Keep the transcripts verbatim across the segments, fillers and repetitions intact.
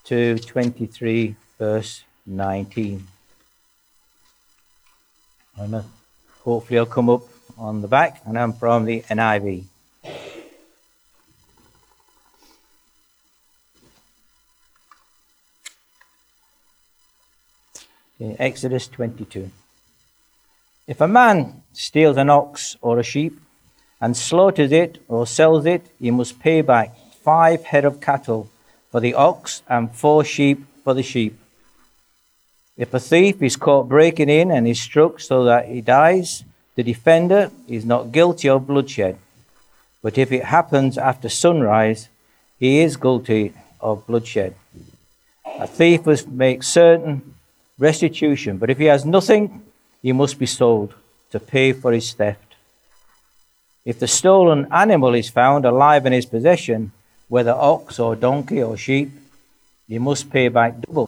to twenty-three, verse nineteen. And hopefully it'll come up on the back, and I'm from the N I V. Okay, Exodus twenty-two. If a man steals an ox or a sheep and slaughters it or sells it, he must pay back five head of cattle for the ox and four sheep for the sheep. If a thief is caught breaking in and is struck so that he dies, the defender is not guilty of bloodshed. But if it happens after sunrise, he is guilty of bloodshed. A thief must make certain restitution, but if he has nothing, he must be sold to pay for his theft. If the stolen animal is found alive in his possession, whether ox or donkey or sheep, he must pay back double.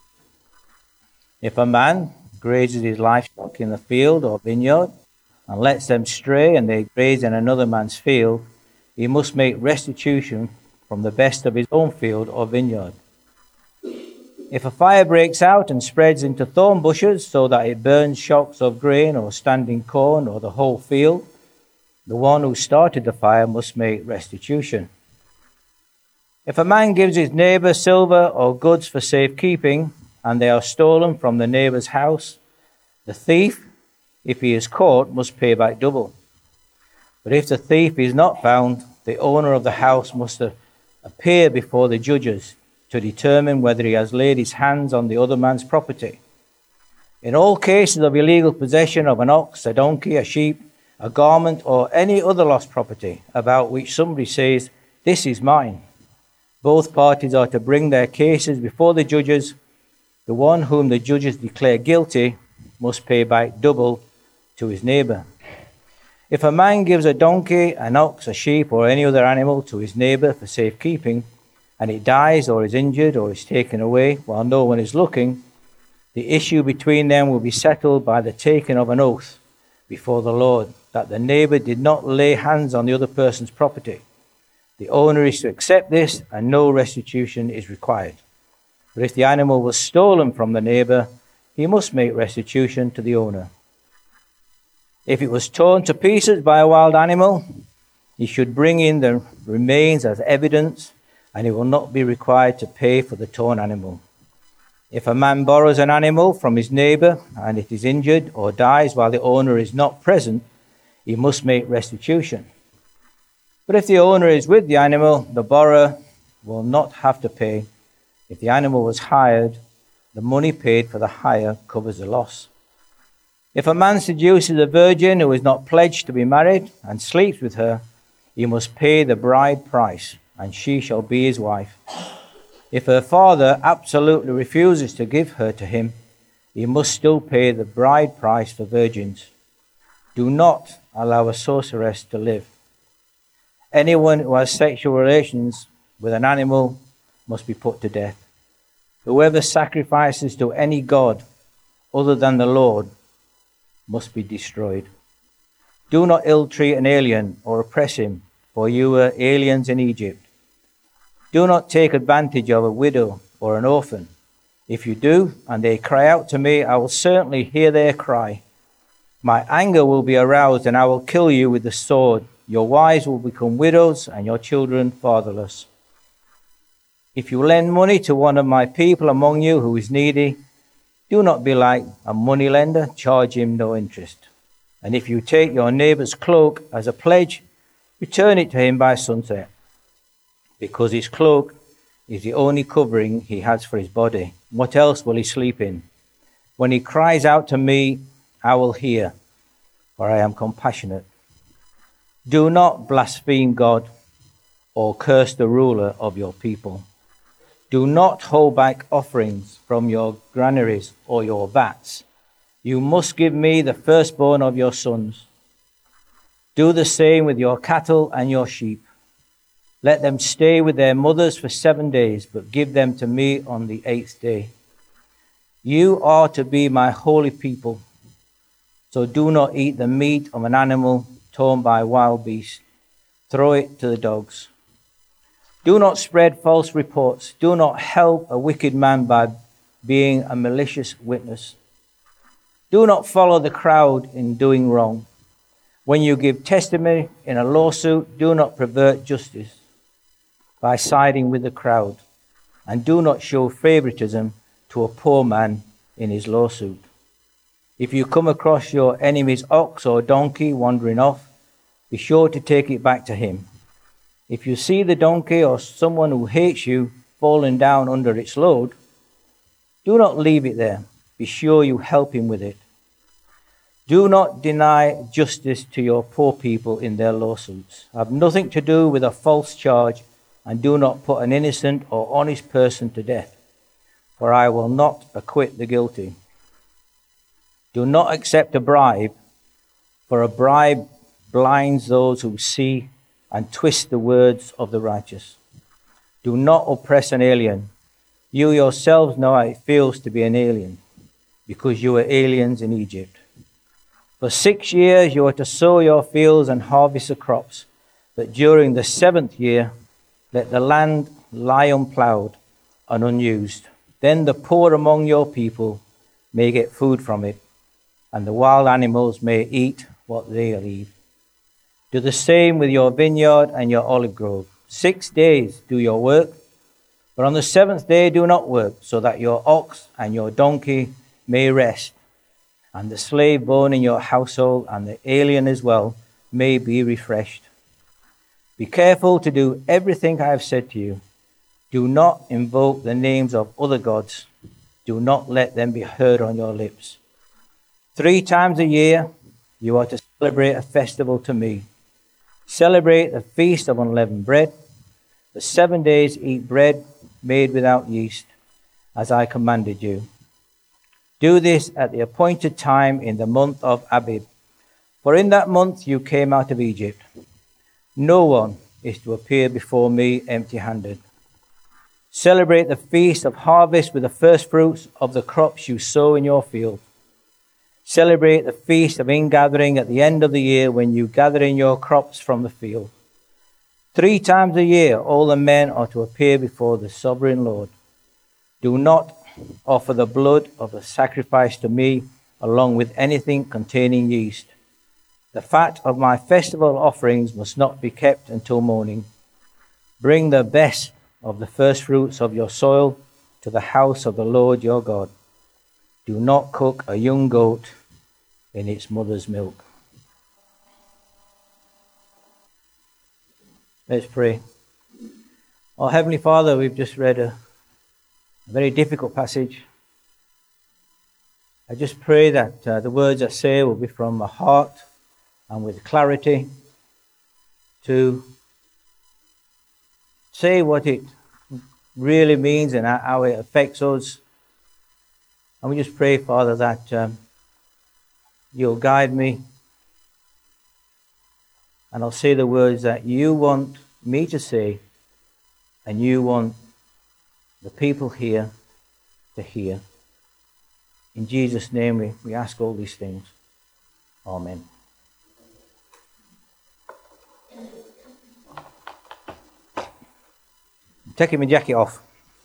If a man grazes his livestock in the field or vineyard and lets them stray and they graze in another man's field, he must make restitution from the best of his own field or vineyard. If a fire breaks out and spreads into thorn bushes so that it burns shocks of grain or standing corn or the whole field, the one who started the fire must make restitution. If a man gives his neighbor silver or goods for safekeeping, and they are stolen from the neighbor's house, the thief, if he is caught, must pay back double. But if the thief is not found, the owner of the house must appear before the judges to determine whether he has laid his hands on the other man's property. In all cases of illegal possession of an ox, a donkey, a sheep, a garment, or any other lost property about which somebody says, "This is mine," both parties are to bring their cases before the judges. The one whom the judges declare guilty must pay back double to his neighbor. If a man gives a donkey, an ox, a sheep, or any other animal to his neighbor for safekeeping, and it dies or is injured or is taken away while no one is looking, the issue between them will be settled by the taking of an oath before the Lord that the neighbor did not lay hands on the other person's property. The owner is to accept this, and no restitution is required. But if the animal was stolen from the neighbor, he must make restitution to the owner. If it was torn to pieces by a wild animal, he should bring in the remains as evidence, and he will not be required to pay for the torn animal. If a man borrows an animal from his neighbor and it is injured or dies while the owner is not present, he must make restitution. But if the owner is with the animal, the borrower will not have to pay. If the animal was hired, the money paid for the hire covers the loss. If a man seduces a virgin who is not pledged to be married and sleeps with her, he must pay the bride price, and she shall be his wife. If her father absolutely refuses to give her to him, he must still pay the bride price for virgins. Do not allow a sorceress to live. Anyone who has sexual relations with an animal must be put to death. Whoever sacrifices to any god other than the Lord must be destroyed. Do not ill-treat an alien or oppress him, for you were aliens in Egypt. Do not take advantage of a widow or an orphan. If you do, and they cry out to me, I will certainly hear their cry. My anger will be aroused, and I will kill you with the sword. Your wives will become widows, and your children fatherless. If you lend money to one of my people among you who is needy, do not be like a moneylender, charge him no interest. And if you take your neighbor's cloak as a pledge, return it to him by sunset, because his cloak is the only covering he has for his body. What else will he sleep in? When he cries out to me, I will hear, for I am compassionate. Do not blaspheme God or curse the ruler of your people. Do not hold back offerings from your granaries or your vats. You must give me the firstborn of your sons. Do the same with your cattle and your sheep. Let them stay with their mothers for seven days, but give them to me on the eighth day. You are to be my holy people, so do not eat the meat of an animal torn by wild beasts. Throw it to the dogs. Do not spread false reports. Do not help a wicked man by being a malicious witness. Do not follow the crowd in doing wrong. When you give testimony in a lawsuit, do not pervert justice by siding with the crowd. And do not show favoritism to a poor man in his lawsuit. If you come across your enemy's ox or donkey wandering off, be sure to take it back to him. If you see the donkey or someone who hates you falling down under its load, do not leave it there. Be sure you help him with it. Do not deny justice to your poor people in their lawsuits. Have nothing to do with a false charge, and do not put an innocent or honest person to death, for I will not acquit the guilty. Do not accept a bribe, for a bribe blinds those who see and twist the words of the righteous. Do not oppress an alien. You yourselves know how it feels to be an alien, because you were aliens in Egypt. For six years you are to sow your fields and harvest the crops, but during the seventh year let the land lie unplowed and unused. Then the poor among your people may get food from it, and the wild animals may eat what they leave. Do the same with your vineyard and your olive grove. Six days do your work, but on the seventh day do not work, so that your ox and your donkey may rest, and the slave born in your household and the alien as well may be refreshed. Be careful to do everything I have said to you. Do not invoke the names of other gods. Do not let them be heard on your lips. Three times a year you are to celebrate a festival to me. Celebrate the feast of unleavened bread. For seven days eat bread made without yeast, as I commanded you. Do this at the appointed time in the month of Abib, for in that month you came out of Egypt. No one is to appear before me empty-handed. Celebrate the feast of harvest with the first fruits of the crops you sow in your field. Celebrate the feast of ingathering at the end of the year, when you gather in your crops from the field. Three times a year all the men are to appear before the sovereign Lord. Do not offer the blood of the sacrifice to me along with anything containing yeast. The fat of my festival offerings must not be kept until morning. Bring the best of the first fruits of your soil to the house of the Lord your God. Do not cook a young goat in its mother's milk. Let's pray. Our Heavenly Father, we've just read a, a very difficult passage. I just pray that uh, the words I say will be from my heart and with clarity to say what it really means and how it affects us. And we just pray, Father, that um, you'll guide me, and I'll say the words that you want me to say, and you want the people here to hear. In Jesus' name we, we ask all these things. Amen. I'm taking my jacket off.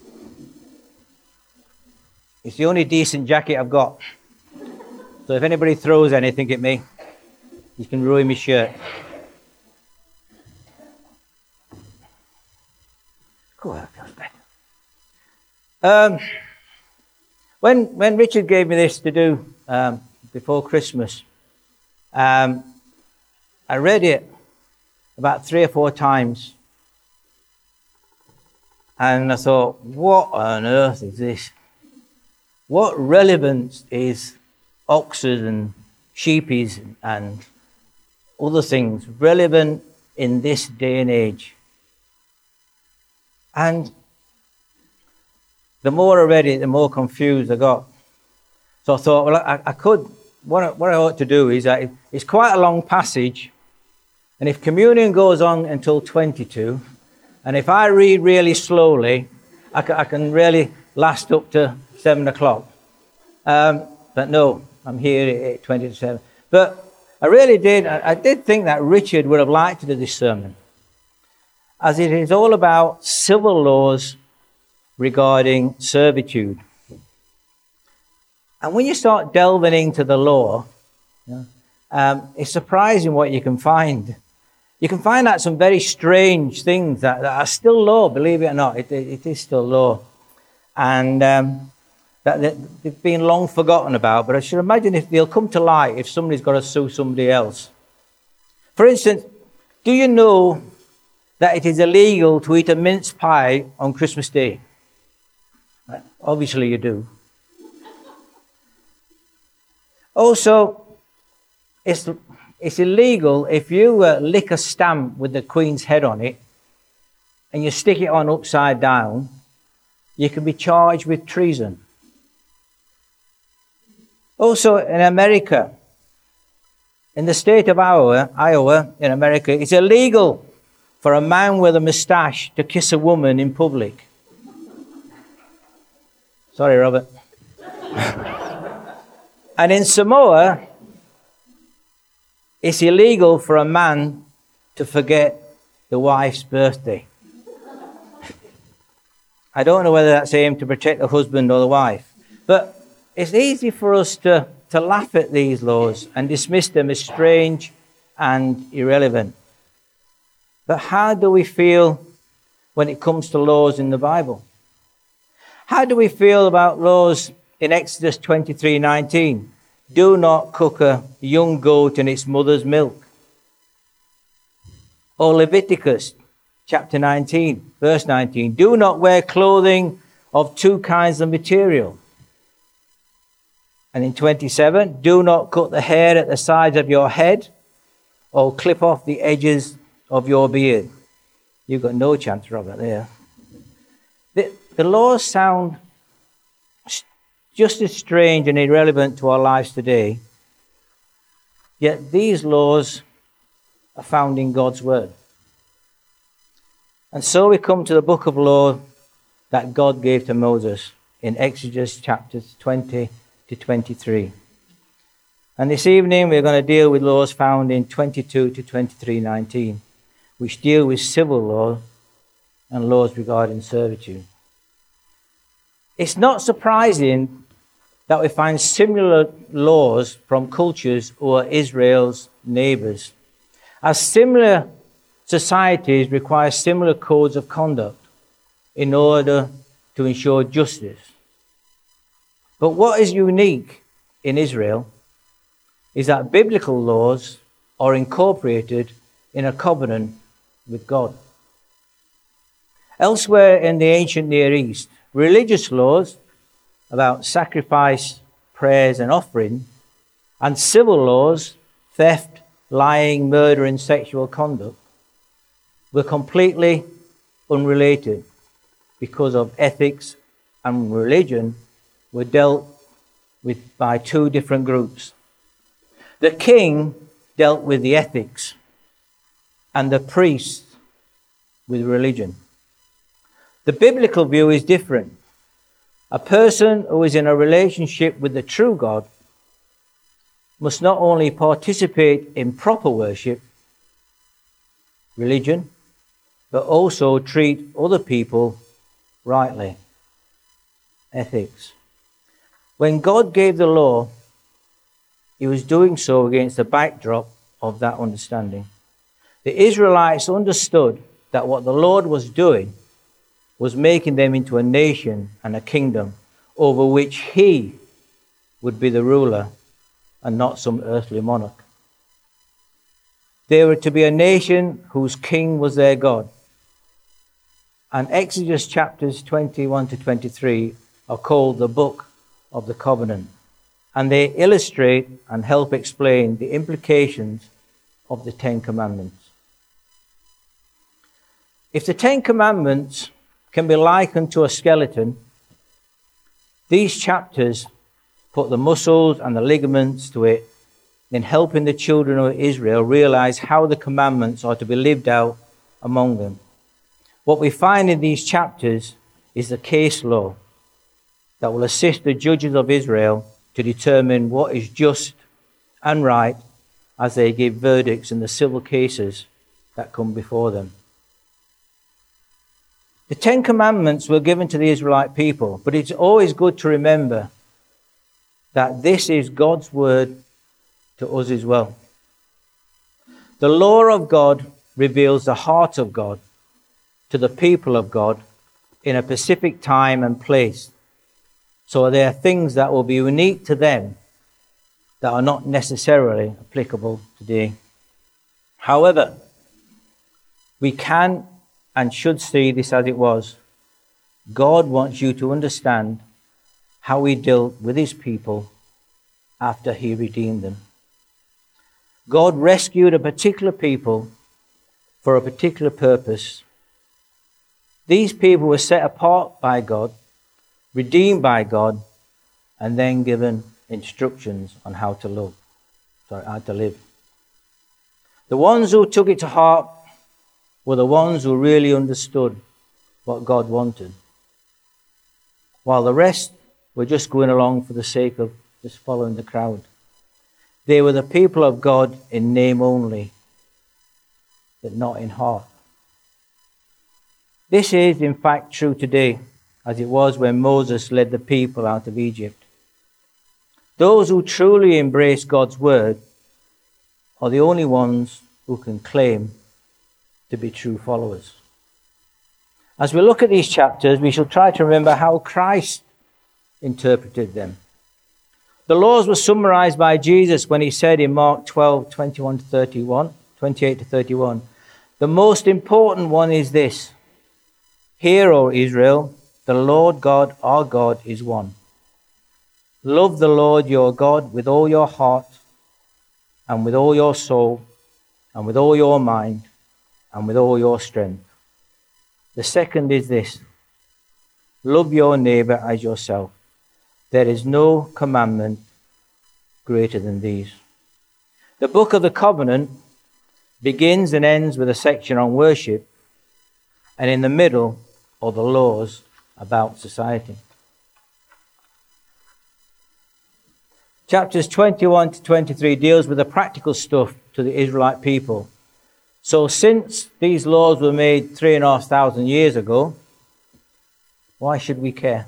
It's the only decent jacket I've got. So if anybody throws anything at me, you can ruin my shirt. Oh, that feels better. Um, when when Richard gave me this to do um, before Christmas, um, I read it about three or four times, and I thought, what on earth is this? What relevance is oxes and sheepies and other things relevant in this day and age? And the more I read it, the more confused I got. So I thought, well, I, I could, what I, what I ought to do is, that it's quite a long passage, and if communion goes on until twenty-two, and if I read really slowly, I can, I can really last up to seven o'clock. Um, but no, I'm here at twenty to seven. But I really did, I, I did think that Richard would have liked to do this sermon. as it is all about civil laws regarding servitude. And when you start delving into the law, you know, um, it's surprising what you can find. You can find out some very strange things that, that are still law, believe it or not. It, it, it is still law. And um, that, that they've been long forgotten about, but I should imagine if they'll come to light if somebody's got to sue somebody else. For instance, do you know that it is illegal to eat a mince pie on Christmas Day? Obviously you do. Also, it's, it's illegal if you uh, lick a stamp with the Queen's head on it and you stick it on upside down, you can be charged with treason. Also, in America, in the state of Iowa, Iowa, in America, it's illegal for a man with a moustache to kiss a woman in public. Sorry, Robert. And in Samoa, it's illegal for a man to forget the wife's birthday. I don't know whether that's aimed to protect the husband or the wife, but it's easy for us to, to laugh at these laws and dismiss them as strange and irrelevant. But how do we feel when it comes to laws in the Bible? How do we feel about laws in Exodus twenty-three nineteen? Do not cook a young goat in its mother's milk. Or Leviticus chapter nineteen, verse nineteen. Do not wear clothing of two kinds of material. And in twenty-seven, do not cut the hair at the sides of your head or clip off the edges of your beard. You've got no chance, Robert, there. The, the laws sound just as strange and irrelevant to our lives today, yet these laws are found in God's Word. And so we come to the book of law that God gave to Moses in Exodus chapters twenty to twenty-three. And this evening we're going to deal with laws found in twenty-two to twenty-three nineteen, which deal with civil law and laws regarding servitude. It's not surprising that we find similar laws from cultures who are Israel's neighbors, as similar societies require similar codes of conduct in order to ensure justice. But what is unique in Israel is that biblical laws are incorporated in a covenant with God. Elsewhere in the ancient Near East, religious laws about sacrifice, prayers, and offering, and civil laws, theft, lying, murder, and sexual conduct, were completely unrelated because of ethics and religion were dealt with by two different groups. The king dealt with the ethics and the priest with religion. The biblical view is different. A person who is in a relationship with the true God must not only participate in proper worship, religion, but also treat other people rightly, ethics. When God gave the law, he was doing so against the backdrop of that understanding. The Israelites understood that what the Lord was doing was making them into a nation and a kingdom over which he would be the ruler and not some earthly monarch. They were to be a nation whose king was their God. And Exodus chapters twenty-one to twenty-three are called the Book of the Covenant. And they illustrate and help explain the implications of the Ten Commandments. If the Ten Commandments can be likened to a skeleton, these chapters put the muscles and the ligaments to it in helping the children of Israel realize how the commandments are to be lived out among them. What we find in these chapters is the case law that will assist the judges of Israel to determine what is just and right as they give verdicts in the civil cases that come before them. The Ten Commandments were given to the Israelite people, but it's always good to remember that this is God's word to us as well. The law of God reveals the heart of God to the people of God in a specific time and place. So there are things that will be unique to them that are not necessarily applicable today. However, we can and should see this as it was. God wants you to understand how he dealt with his people after he redeemed them. God rescued a particular people for a particular purpose. These people were set apart by God, redeemed by God, and then given instructions on how to live. Sorry, how to live. The ones who took it to heart were the ones who really understood what God wanted, while the rest were just going along for the sake of just following the crowd. They were the people of God in name only, but not in heart. This is, in fact, true today, as it was when Moses led the people out of Egypt. Those who truly embrace God's word are the only ones who can claim to be true followers. As we look at these chapters, we shall try to remember how Christ interpreted them. The laws were summarized by Jesus when he said in Mark twelve, twenty-one to thirty-one, twenty-eight to thirty-one, the most important one is this: Hear, O Israel, the Lord God, our God, is one. Love the Lord your God with all your heart and with all your soul and with all your mind and with all your strength. The second is this: love your neighbor as yourself. There is no commandment greater than these. The book of the covenant begins and ends with a section on worship, and in the middle are the laws about society. Chapters twenty-one to twenty-three deals with the practical stuff to the Israelite people. So since these laws were made three and a half thousand years ago, why should we care?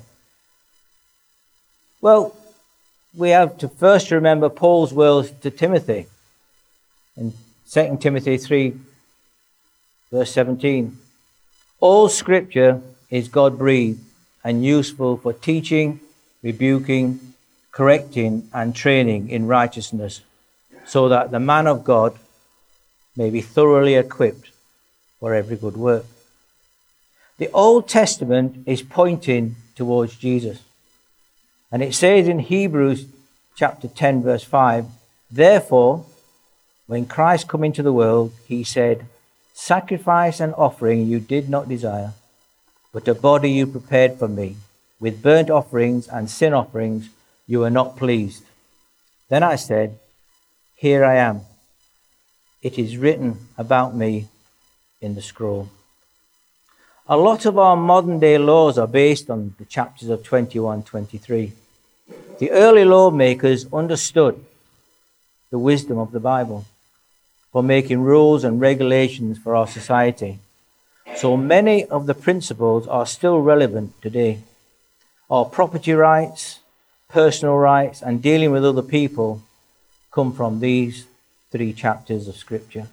Well, we have to first remember Paul's words to Timothy in Second Timothy three, verse seventeen. All scripture is God-breathed and useful for teaching, rebuking, correcting, and training in righteousness, so that the man of God may be thoroughly equipped for every good work. The Old Testament is pointing towards Jesus. And it says in Hebrews chapter ten, verse five, therefore, when Christ came into the world, he said, sacrifice and offering you did not desire, but a body you prepared for me. With burnt offerings and sin offerings you were not pleased. Then I said, here I am. It is written about me in the scroll. A lot of our modern day laws are based on the chapters of twenty-one, twenty-three. The early lawmakers understood the wisdom of the Bible for making rules and regulations for our society. So many of the principles are still relevant today. Our property rights, personal rights, and dealing with other people come from these three chapters of Scripture.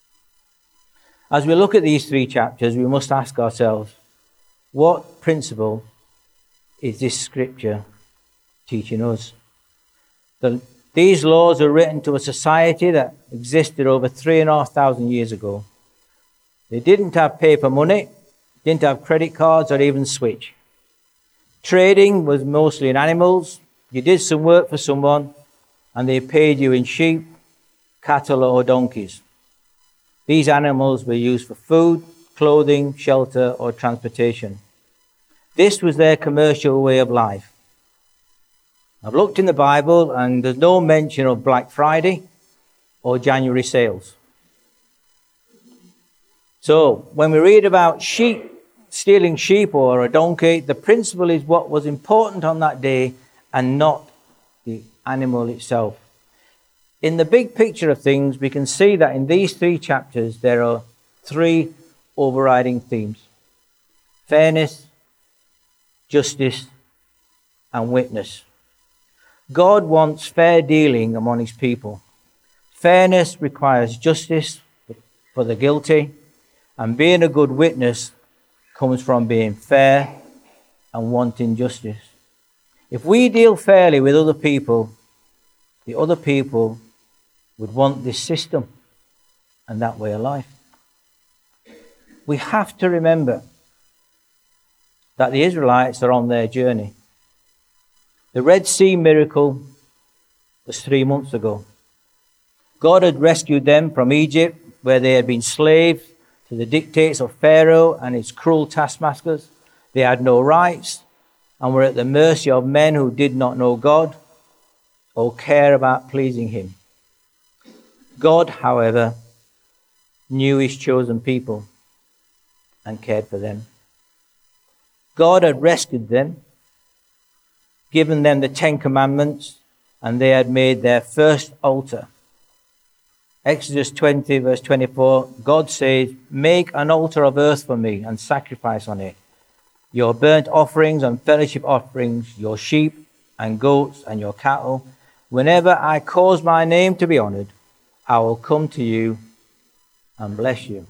As we look at these three chapters, we must ask ourselves, what principle is this Scripture teaching us? The, these laws are written to a society that existed over three and a half thousand years ago. They didn't have paper money, didn't have credit cards or even switch. Trading was mostly in animals. You did some work for someone and they paid you in sheep, cattle or donkeys. These animals were used for food, clothing, shelter or transportation. This was their commercial way of life. I've looked in the Bible and there's no mention of Black Friday or January sales. So when we read about sheep, stealing sheep or a donkey, the principle is what was important on that day and not the animal itself. In the big picture of things, we can see that in these three chapters there are three overriding themes. fairness, justice, and witness. God wants fair dealing among his people. Fairness requires justice for the guilty, and being a good witness comes from being fair and wanting justice. If we deal fairly with other people, the other people would want this system and that way of life. We have to remember that the Israelites are on their journey. The Red Sea miracle was three months ago. God had rescued them from Egypt, where they had been slaves to the dictates of Pharaoh and his cruel taskmasters. They had no rights and were at the mercy of men who did not know God or care about pleasing him. God, however, knew his chosen people and cared for them. God had rescued them, given them the Ten Commandments, and they had made their first altar. Exodus twenty, verse twenty-four, God says, "Make an altar of earth for me and sacrifice on it your burnt offerings and fellowship offerings, your sheep and goats and your cattle. Whenever I cause my name to be honored, I will come to you and bless you."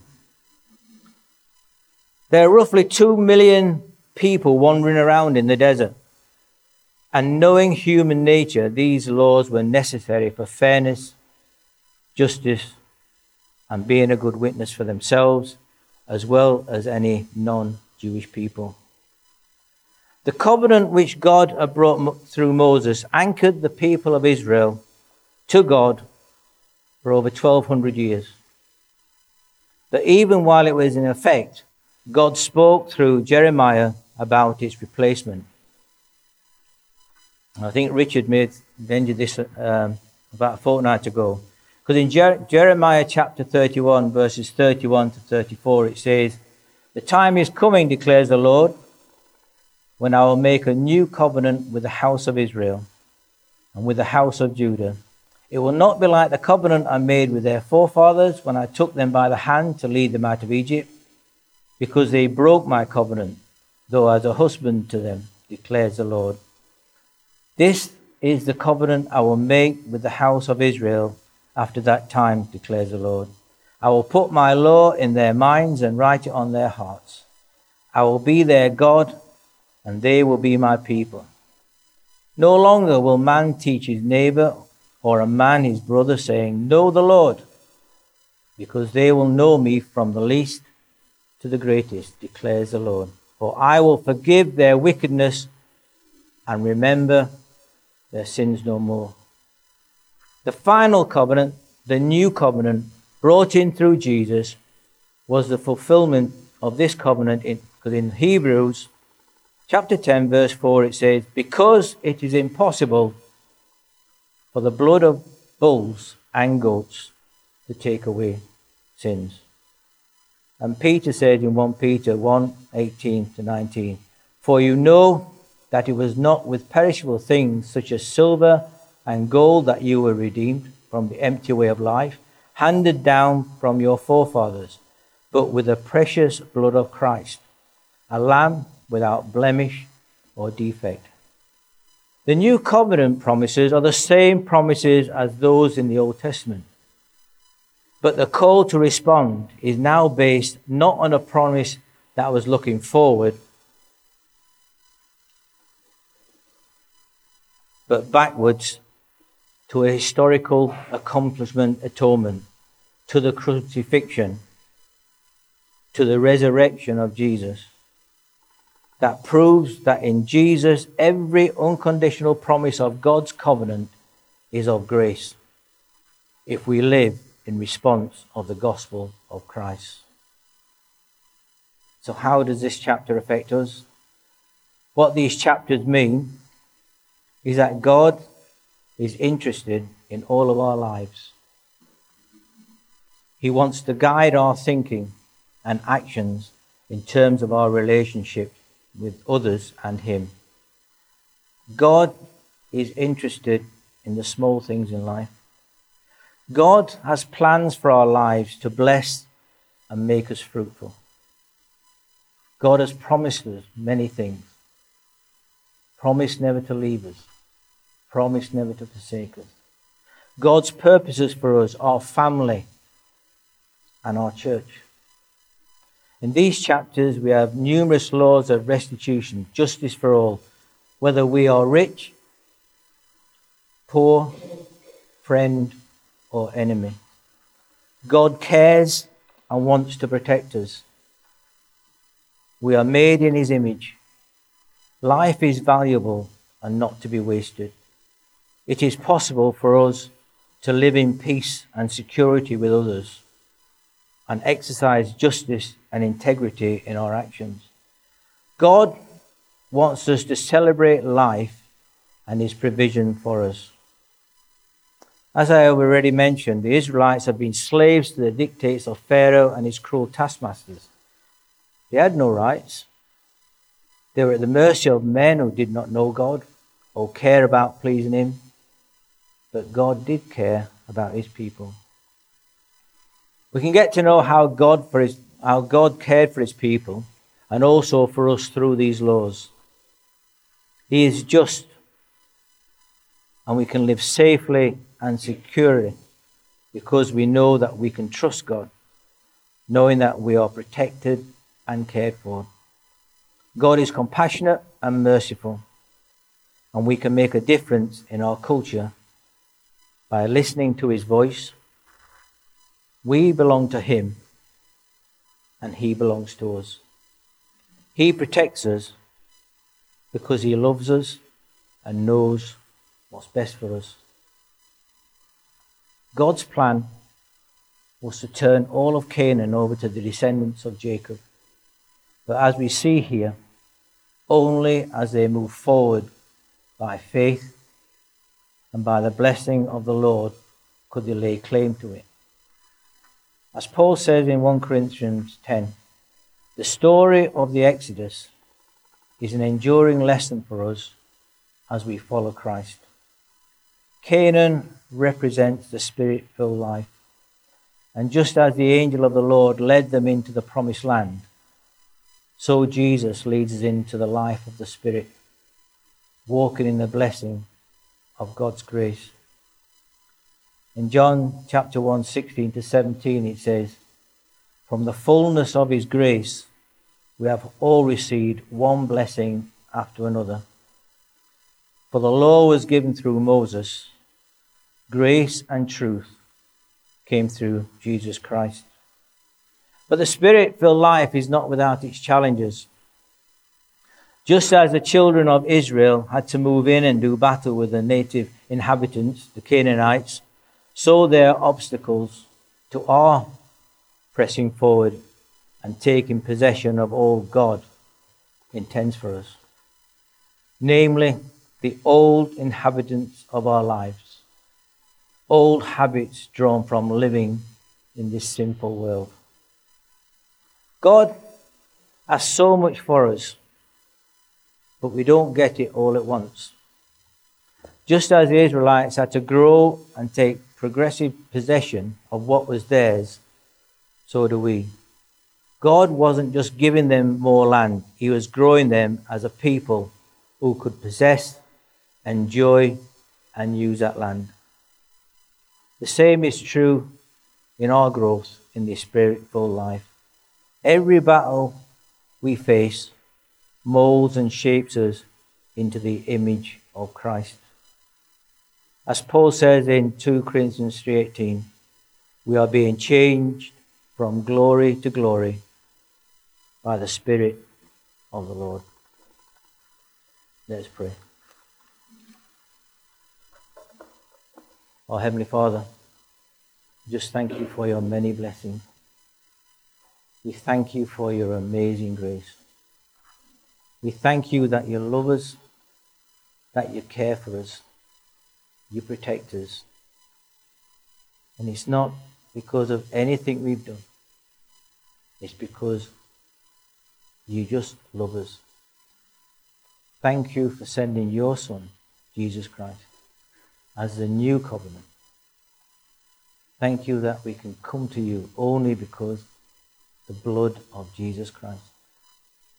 There are roughly two million people wandering around in the desert. And knowing human nature, these laws were necessary for fairness, justice, and being a good witness for themselves, as well as any non-Jewish people. The covenant which God had brought through Moses anchored the people of Israel to God for over twelve hundred years. But even while it was in effect, God spoke through Jeremiah about its replacement. I think Richard made mentioned this um, about a fortnight ago. Because in Jer- Jeremiah chapter thirty-one, verses thirty-one to thirty-four, it says, "The time is coming, declares the Lord, when I will make a new covenant with the house of Israel and with the house of Judah. It will not be like the covenant I made with their forefathers when I took them by the hand to lead them out of Egypt, because they broke my covenant, though as a husband to them, declares the Lord. This is the covenant I will make with the house of Israel after that time, declares the Lord. I will put my law in their minds and write it on their hearts. I will be their God, and they will be my people. No longer will man teach his neighbor or a man his brother, saying, 'Know the Lord,' because they will know me from the least to the greatest, declares the Lord. For I will forgive their wickedness and remember their sins no more." The final covenant, the new covenant, brought in through Jesus, was the fulfillment of this covenant. In, because in Hebrews chapter ten, verse four, it says, "Because it is impossible for the blood of bulls and goats to take away sins." And Peter said in First Peter one, eighteen to nineteen, "For you know that it was not with perishable things such as silver and gold that you were redeemed from the empty way of life, handed down from your forefathers, but with the precious blood of Christ, a lamb without blemish or defect." The new covenant promises are the same promises as those in the Old Testament. But the call to respond is now based not on a promise that was looking forward, but backwards to a historical accomplishment, atonement, to the crucifixion, to the resurrection of Jesus. That proves that in Jesus, every unconditional promise of God's covenant is of grace, if we live in response of the gospel of Christ. So how does this chapter affect us? What these chapters mean is that God is interested in all of our lives. He wants to guide our thinking and actions in terms of our relationship with others and Him. God is interested in the small things in life. God has plans for our lives to bless and make us fruitful. God has promised us many things. Promised never to leave us. Promised never to forsake us. God's purposes for us are family and our church. In these chapters, we have numerous laws of restitution, justice for all, whether we are rich, poor, friend, or enemy. God cares and wants to protect us. We are made in his image. Life is valuable and not to be wasted. It is possible for us to live in peace and security with others and exercise justice and integrity in our actions. God wants us to celebrate life and his provision for us. As I have already mentioned, the Israelites have been slaves to the dictates of Pharaoh and his cruel taskmasters. They had no rights. They were at the mercy of men who did not know God or care about pleasing him. But God did care about his people. We can get to know how God, for his, how God cared for his people and also for us through these laws. He is just, and we can live safely and securely because we know that we can trust God, knowing that we are protected and cared for. God is compassionate and merciful, and we can make a difference in our culture by listening to his voice. We belong to him, and he belongs to us. He protects us because he loves us and knows what's best for us. God's plan was to turn all of Canaan over to the descendants of Jacob. But as we see here, only as they move forward by faith and by the blessing of the Lord could they lay claim to it. As Paul says in First Corinthians ten, the story of the Exodus is an enduring lesson for us as we follow Christ. Canaan represents the Spirit-filled life. And just as the angel of the Lord led them into the promised land, so Jesus leads us into the life of the Spirit, walking in the blessing of God's grace. In John chapter one, sixteen to seventeen, it says, from the fullness of his grace, we have all received one blessing after another. For the law was given through Moses, grace and truth came through Jesus Christ. But the Spirit-filled life is not without its challenges. Just as the children of Israel had to move in and do battle with the native inhabitants, the Canaanites, so there are obstacles to our pressing forward and taking possession of all God intends for us. Namely, the old inhabitants of our lives, old habits drawn from living in this sinful world. God has so much for us, but we don't get it all at once. Just as the Israelites had to grow and take progressive possession of what was theirs, so do we. God wasn't just giving them more land, he was growing them as a people who could possess, enjoy, and use that land. The same is true in our growth in this Spirit-filled life. Every battle we face molds and shapes us into the image of Christ. As Paul says in Second Corinthians three eighteen, we are being changed from glory to glory by the Spirit of the Lord. Let's pray. Our Heavenly Father, just thank you for your many blessings. We thank you for your amazing grace. We thank you that you love us, that you care for us, you protect us. And it's not because of anything we've done. It's because you just love us. Thank you for sending your Son, Jesus Christ, as the new covenant. Thank you that we can come to you only because the blood of Jesus Christ.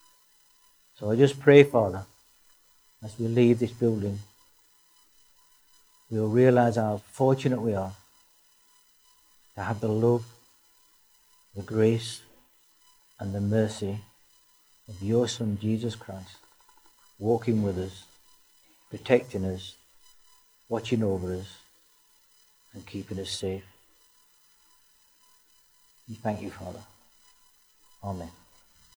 So I just pray, Father, as we leave this building, we'll realize how fortunate we are to have the love, the grace, and the mercy of your Son, Jesus Christ, walking with us, protecting us, watching over us, and keeping us safe. We thank you, Father. Amen.